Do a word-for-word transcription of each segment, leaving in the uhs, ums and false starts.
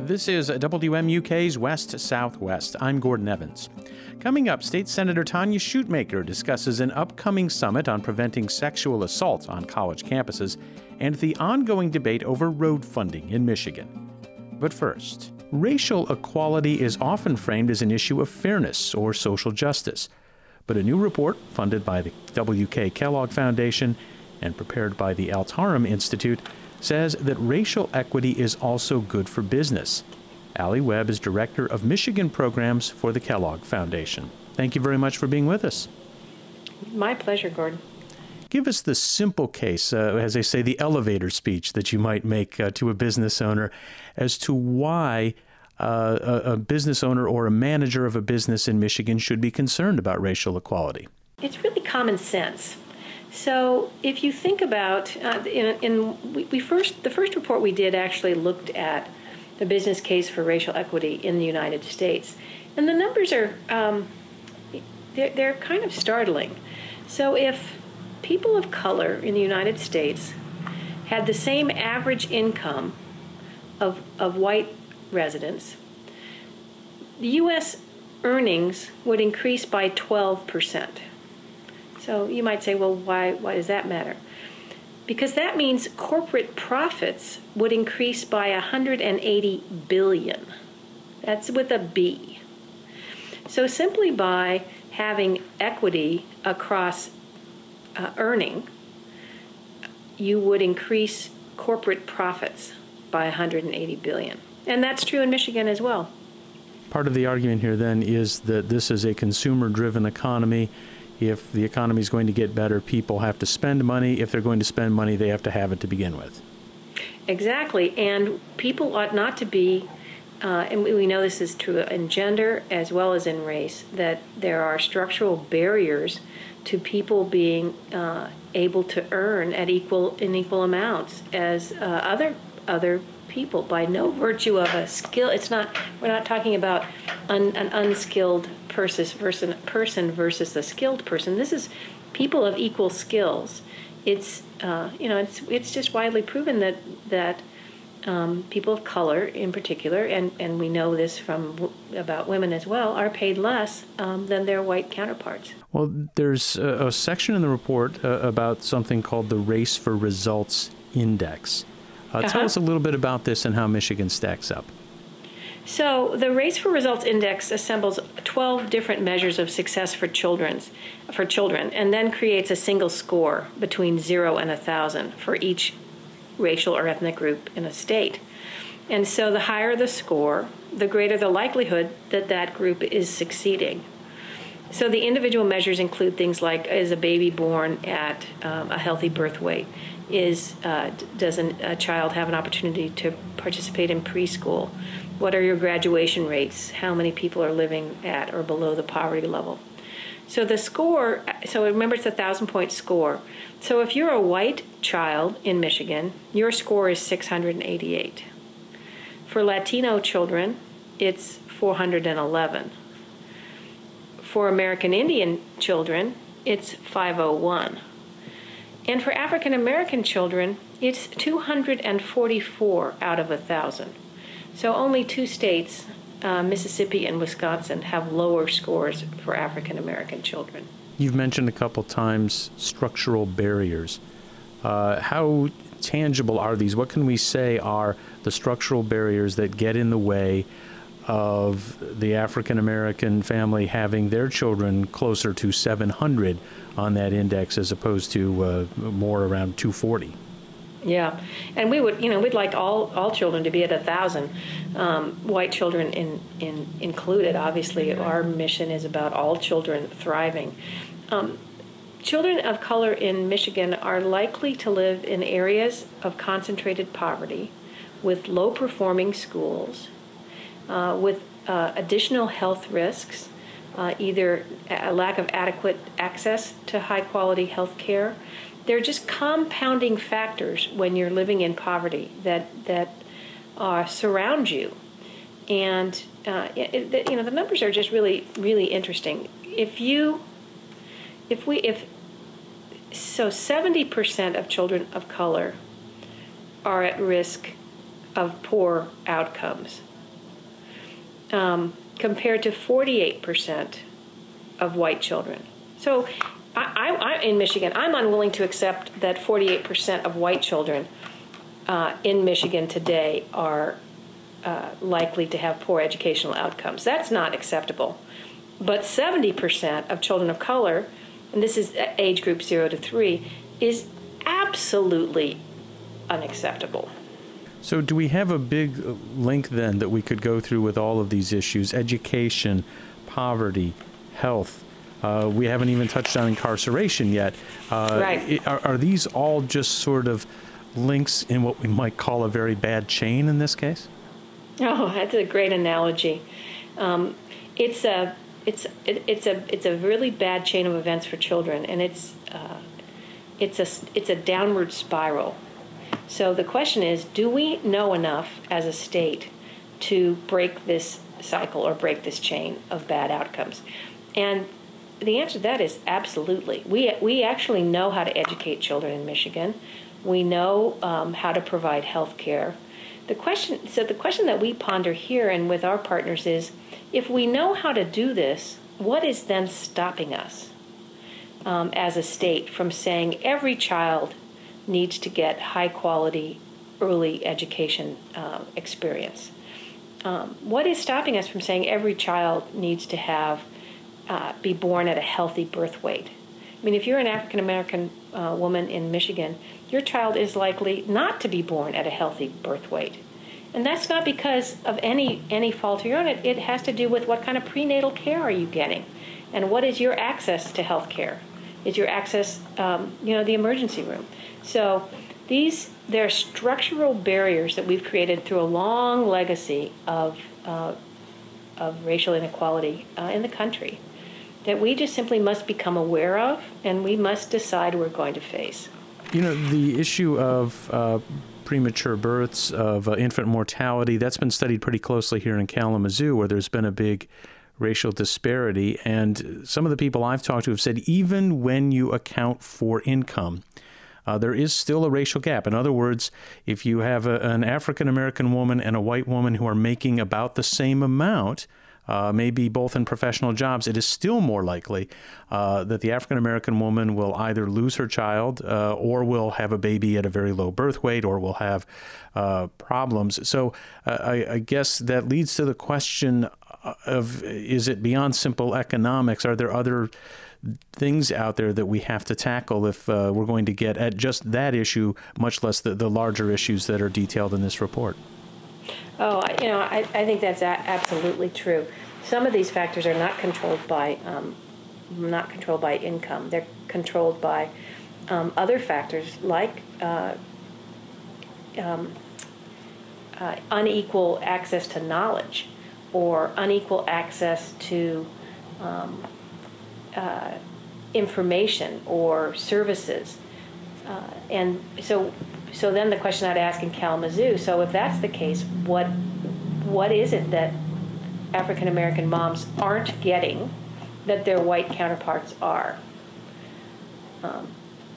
This is W M U K's West Southwest. I'm Gordon Evans. Coming up, State Senator Tanya Shootmaker discusses an upcoming summit on preventing sexual assault on college campuses and the ongoing debate over road funding in Michigan. But first, racial equality is often framed as an issue of fairness or social justice. But a new report funded by the W K Kellogg Foundation and prepared by the Altarum Institute says that racial equity is also good for business. Allie Webb is Director of Michigan Programs for the Kellogg Foundation. Thank you very much for being with us. My pleasure, Gordon. Give us the simple case, uh, as they say, the elevator speech that you might make uh, to a business owner as to why uh, a, a business owner or a manager of a business in Michigan should be concerned about racial equality. It's really common sense. So if you think about, uh, in, in we, we first, the first report we did actually looked at the business case for racial equity in the United States. And the numbers are, um, they're, they're kind of startling. So if people of color in the United States had the same average income of, of white residents, the U S earnings would increase by twelve percent. So you might say, well, why, why does that matter? Because that means corporate profits would increase by one hundred eighty billion dollars. That's with a B. So simply by having equity across uh, earning, you would increase corporate profits by one hundred eighty billion dollars. And that's true in Michigan as well. Part of the argument here then is that this is a consumer-driven economy. If the economy is going to get better, people have to spend money. If they're going to spend money, they have to have it to begin with. Exactly. And people ought not to be, uh, and we know this is true in gender as well as in race, that there are structural barriers to people being uh, able to earn at equal in equal amounts as uh, other other people by no virtue of a skill. It's not. We're not talking about un, an unskilled person versus person versus a skilled person. This is people of equal skills. It's uh, you know it's it's just widely proven that that um, people of color in particular, and, and we know this from w- about women as well, are paid less um, than their white counterparts. Well, there's a, a section in the report uh, about something called the Race for Results Index. Uh, uh-huh. Tell us a little bit about this and how Michigan stacks up. So the Race for Results Index assembles twelve different measures of success for children's, for children, and then creates a single score between zero and one thousand for each racial or ethnic group in a state. And so the higher the score, the greater the likelihood that that group is succeeding. So the individual measures include things like, is a baby born at um, a healthy birth weight? Is uh, does an, a child have an opportunity to participate in preschool? What are your graduation rates? How many people are living at or below the poverty level? So the score, so remember it's a thousand-point score. So if you're a white child in Michigan, your score is six hundred eighty-eight. For Latino children, it's four hundred eleven. For American Indian children, it's five oh one. And for African American children, it's two hundred forty-four out of one thousand. So only two states, uh, Mississippi and Wisconsin, have lower scores for African American children. You've mentioned a couple times structural barriers. Uh, how tangible are these? What can we say are the structural barriers that get in the way of the African American family having their children closer to seven hundred on that index as opposed to uh, more around two forty? Yeah, and we would, you know, we'd like all, all children to be at a thousand, um, white children in, in included. Obviously, our mission is about all children thriving. Um, children of color in Michigan are likely to live in areas of concentrated poverty, with low-performing schools, uh, with uh, additional health risks, uh, either a lack of adequate access to high-quality health care. They're just compounding factors when you're living in poverty that that uh, surround you, and uh, it, it, you know the numbers are just really really interesting. If you, if we, if so, seventy percent of children of color are at risk of poor outcomes um, compared to forty-eight percent of white children. So I, I, I, in Michigan, I'm unwilling to accept that forty-eight percent of white children uh, in Michigan today are uh, likely to have poor educational outcomes. That's not acceptable. But seventy percent of children of color, and this is age group zero to three, is absolutely unacceptable. So do we have a big link then that we could go through with all of these issues? Education, poverty, health. Uh, we haven't even touched on incarceration yet. Uh, right. Are, are these all just sort of links in what we might call a very bad chain in this case? Oh, that's a great analogy. Um, it's a it's it, it's a it's a really bad chain of events for children, and it's uh, it's a it's a downward spiral. So the question is, do we know enough as a state to break this cycle or break this chain of bad outcomes? And the answer to that is absolutely. We we actually know how to educate children in Michigan. We know um, how to provide health care. The question, so the question that we ponder here and with our partners is, if we know how to do this, what is then stopping us um, as a state from saying every child needs to get high-quality early education uh, experience? Um, what is stopping us from saying every child needs to have uh, be born at a healthy birth weight? I mean, if you're an African-American uh, woman in Michigan, your child is likely not to be born at a healthy birth weight. And that's not because of any any fault of your own. It, it has to do with what kind of prenatal care are you getting, and what is your access to health care? Is your access, um, you know, the emergency room? So these, there are structural barriers that we've created through a long legacy of uh, of racial inequality uh, in the country that we just simply must become aware of, and we must decide we're going to face. You know, the issue of uh, premature births, of uh, infant mortality, that's been studied pretty closely here in Kalamazoo, where there's been a big racial disparity. And some of the people I've talked to have said even when you account for income, uh, there is still a racial gap. In other words, if you have a, an African-American woman and a white woman who are making about the same amount, uh, maybe both in professional jobs, it is still more likely uh, that the African-American woman will either lose her child uh, or will have a baby at a very low birth weight or will have uh, problems. So uh, I, I guess that leads to the question of, is it beyond simple economics? Are there other things out there that we have to tackle if uh, we're going to get at just that issue, much less the, the larger issues that are detailed in this report? Oh, you know, I, I think that's a- absolutely true. Some of these factors are not controlled by um, not controlled by income. They're controlled by um, other factors like uh, um, uh, unequal access to knowledge, or unequal access to um, uh, information or services. Uh, and so so then the question I'd ask in Kalamazoo, so if that's the case, what what is it that African American moms aren't getting that their white counterparts are? Um,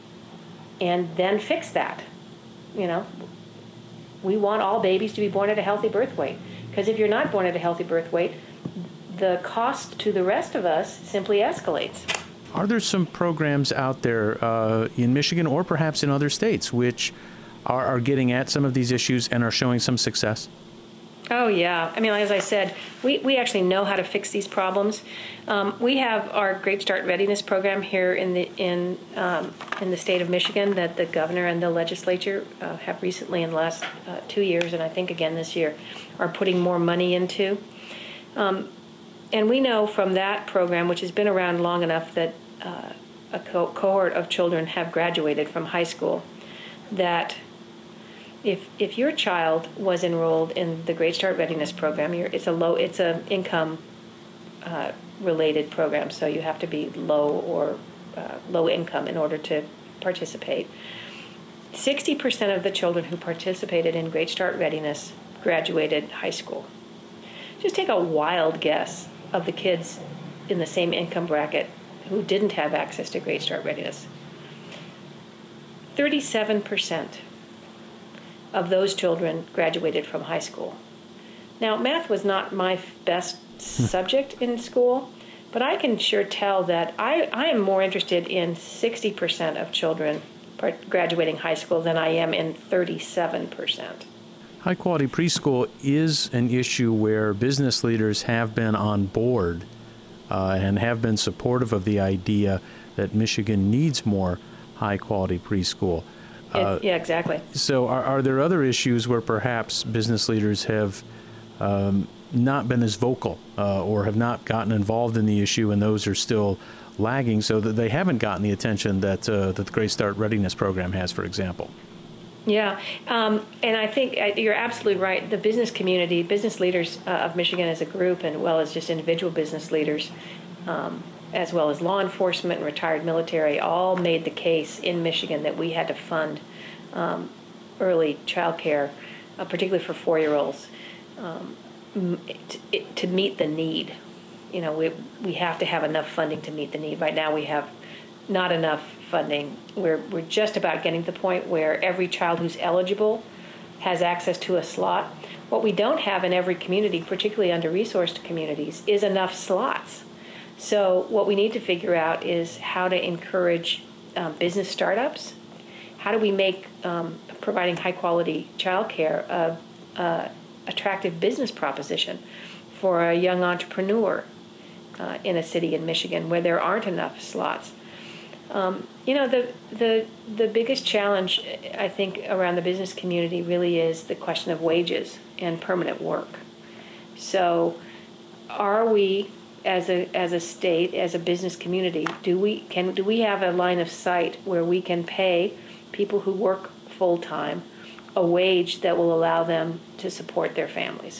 and then fix that. You know, we want all babies to be born at a healthy birth weight. Because if you're not born at a healthy birth weight, the cost to the rest of us simply escalates. Are there some programs out there uh, in Michigan or perhaps in other states which are, are getting at some of these issues and are showing some success? Oh, yeah. I mean, as I said, we, we actually know how to fix these problems. Um, we have our Great Start Readiness program here in the in um, in the state of Michigan that the governor and the legislature uh, have recently, in the last uh, two years, and I think again this year, are putting more money into. Um, and we know from that program, which has been around long enough that uh, a co- cohort of children have graduated from high school, that If if your child was enrolled in the Great Start Readiness program, you're, it's a low it's a income uh, related program, so you have to be low or uh, low income in order to participate. sixty percent of the children who participated in Great Start Readiness graduated high school. Just take a wild guess of the kids in the same income bracket who didn't have access to Great Start Readiness. thirty-seven percent of those children graduated from high school. Now, math was not my best subject in school, but I can sure tell that I, I am more interested in sixty percent of children graduating high school than I am in thirty-seven percent. High-quality preschool is an issue where business leaders have been on board uh, and have been supportive of the idea that Michigan needs more high-quality preschool. Uh, it, yeah, exactly. So are, are there other issues where perhaps business leaders have um, not been as vocal uh, or have not gotten involved in the issue, and those are still lagging so that they haven't gotten the attention that, uh, that the Great Start Readiness Program has, for example? Yeah, um, and I think you're absolutely right. The business community, business leaders uh, of Michigan as a group, and well as just individual business leaders, um, as well as law enforcement and retired military, all made the case in Michigan that we had to fund um, early child care, uh, particularly for four-year-olds, um, to, to meet the need. You know, we we have to have enough funding to meet the need. Right now we have not enough funding. We're we're just about getting to the point where every child who's eligible has access to a slot. What we don't have in every community, particularly under-resourced communities, is enough slots. So what we need to figure out is how to encourage um, business startups. How do we make um, providing high-quality childcare a, a attractive business proposition for a young entrepreneur uh, in a city in Michigan where there aren't enough slots? Um, you know, the the the biggest challenge, I think, around the business community really is the question of wages and permanent work. So are we, as a as a state, as a business community, do we can do we have a line of sight where we can pay people who work full time a wage that will allow them to support their families?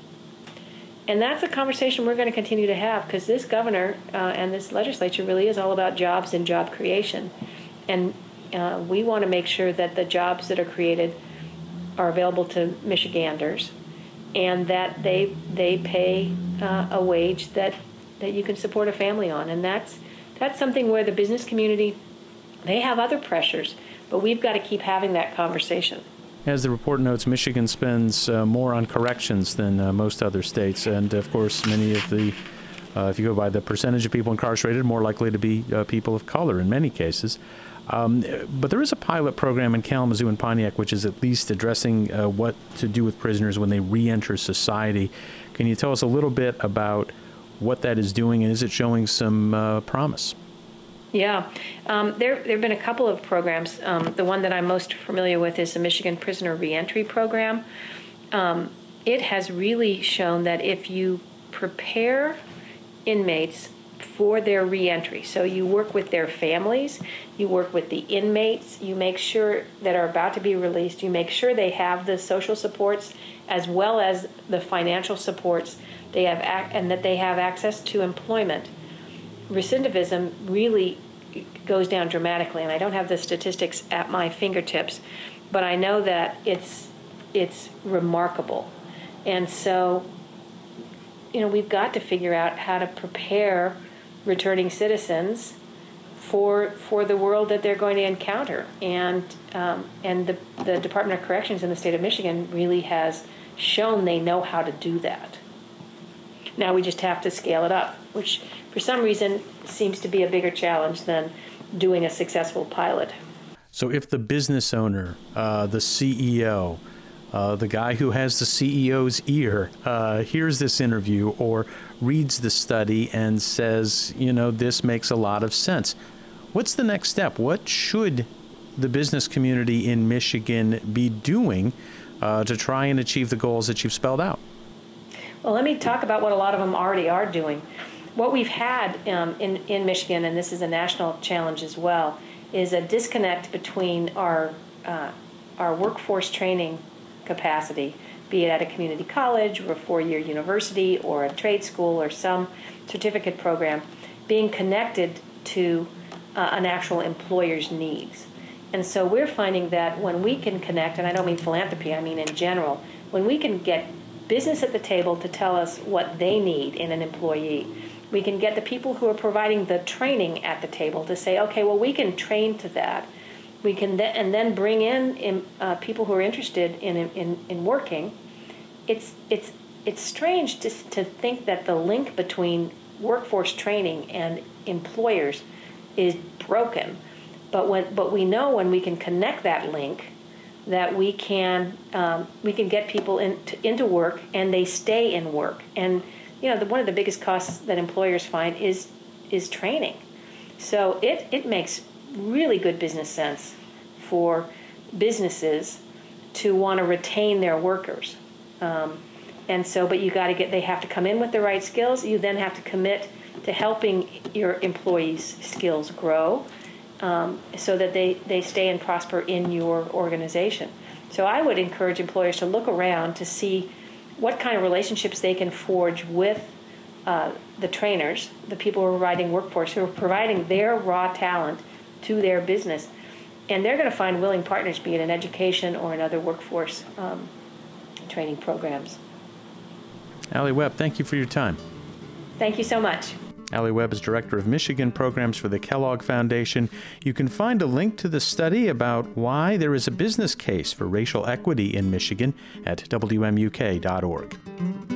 And that's a conversation we're going to continue to have, because this governor uh, and this legislature really is all about jobs and job creation. And uh, we want to make sure that the jobs that are created are available to Michiganders, and that they they pay uh, a wage that, that you can support a family on. And that's that's something where the business community, they have other pressures, but we've got to keep having that conversation. As the report notes, Michigan spends uh, more on corrections than uh, most other states. And, of course, many of the, uh, if you go by the percentage of people incarcerated, more likely to be uh, people of color in many cases. Um, but there is a pilot program in Kalamazoo and Pontiac which is at least addressing uh, what to do with prisoners when they re-enter society. Can you tell us a little bit about what that is doing, and is it showing some uh, promise? Yeah, um, there there have been a couple of programs. Um, the one that I'm most familiar with is the Michigan Prisoner Reentry Program. Um, it has really shown that if you prepare inmates for their reentry, so you work with their families, you work with the inmates, you make sure that are about to be released, you make sure they have the social supports as well as the financial supports they have, ac- and that they have access to employment. Recidivism really goes down dramatically, and I don't have the statistics at my fingertips, but I know that it's it's remarkable. And so, you know, we've got to figure out how to prepare returning citizens for for the world that they're going to encounter. And um, and the the Department of Corrections in the state of Michigan really has shown they know how to do that. Now we just have to scale it up, which for some reason seems to be a bigger challenge than doing a successful pilot. So if the business owner, uh, the C E O, uh, the guy who has the C E O's ear, uh, hears this interview or reads the study and says, you know, this makes a lot of sense, what's the next step? What should the business community in Michigan be doing uh, to try and achieve the goals that you've spelled out? Well, let me talk about what a lot of them already are doing. What we've had um, in, in Michigan, and this is a national challenge as well, is a disconnect between our uh, our workforce training capacity, be it at a community college or a four-year university or a trade school or some certificate program, being connected to uh, an actual employer's needs. And so we're finding that when we can connect, and I don't mean philanthropy, I mean in general, when we can get business at the table to tell us what they need in an employee, we can get the people who are providing the training at the table to say, okay, well, we can train to that. We can th- and then bring in, in uh, people who are interested in, in in working. It's it's it's strange to, to think that the link between workforce training and employers is broken. But when, but we know when we can connect that link, that we can um, we can get people into, into work and they stay in work. And you know, the, one of the biggest costs that employers find is is training. So it it makes really good business sense for businesses to want to retain their workers. Um, and so, but you got to get, they have to come in with the right skills. You then have to commit to helping your employees' skills grow um, so that they, they stay and prosper in your organization. So I would encourage employers to look around to see what kind of relationships they can forge with uh, the trainers, the people who are providing workforce, who are providing their raw talent to their business. And they're going to find willing partners, be it in education or in other workforce um, training programs. Allie Webb, thank you for your time. Thank you so much. Allie Webb is Director of Michigan Programs for the Kellogg Foundation. You can find a link to the study about why there is a business case for racial equity in Michigan at W M U K dot org.